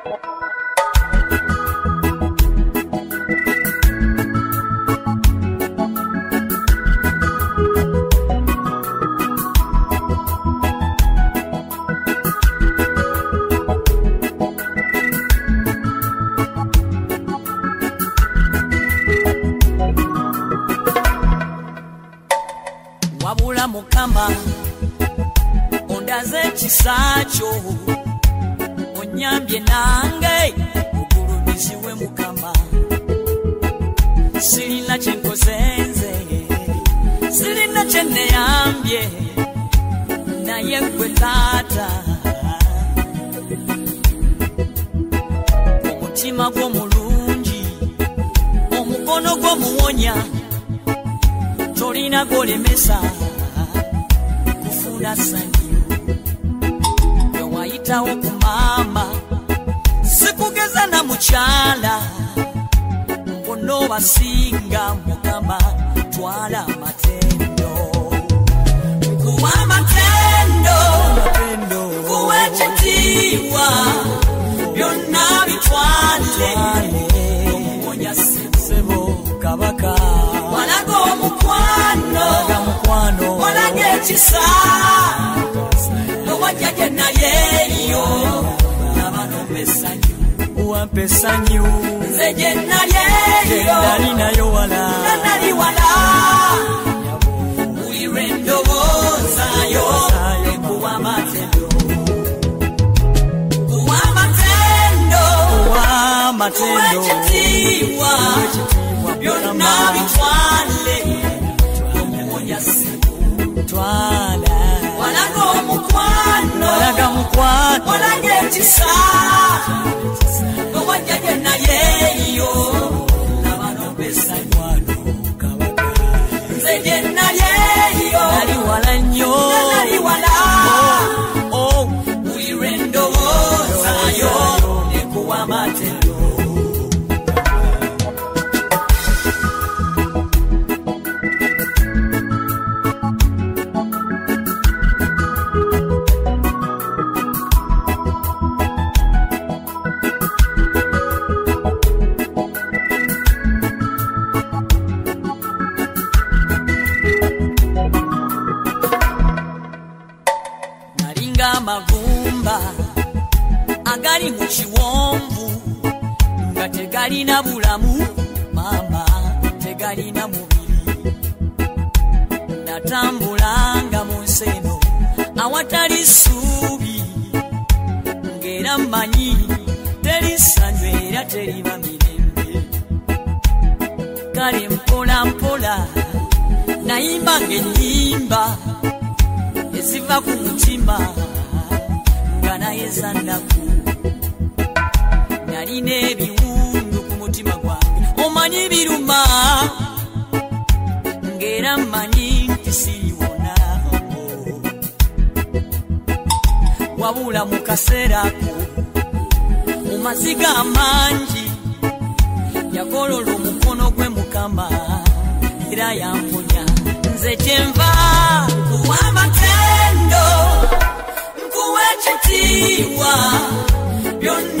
Wabula mukama ondaze kisacho onyambye nange ogulumiziwe mukama sirina kyenkozenze sirina kyeneyambye naye gwe taata omutima gw'omulungi omukono gw'omuwonya tolina golemesa kufuna sanyu yowayitawo ku maama sikugeza na mukyala mbono basinga mukama twala amatendo kuwa amatendo kuwa ekitiibwa byonna bitwale omuwonya sebo kabaka walaga omukwano walaga ekisa nowajja gye nalyeyo nabano wampa essanyu nze gye nalyeyo nali nayo wala buli ndowoozayo kuwa amatendo kuwa ekitiibwa byonna bitwale omuwonya sibu twala walaga omukwano walaga ekisa nowajja gye nalyeyo nabano besanywana kabaka nze gye nalyeyo nali wala nnyo buli lwe ndowoozayo nekuwa amatendo amagumba agali mu kiwonvu nga tegalina bulamu mama tegalina mubiri natambulanga mu nsi eno awatali ssuubi ng'era mmanyi teri ssanyu era teriba mirembe kale mpola mpola nayimba ng'ennyimba eziva ku mutima nga naye zannaku nalina ebiwundu ku mutima gwange omanyi biruma ng'era mmanyi nti siiwona wabula mu kaseerako mu maziga amangi yagolola omukono gwe mukama era yamponya nze kyenva nkuwa amatendo nkuwa ekitiibwa byonna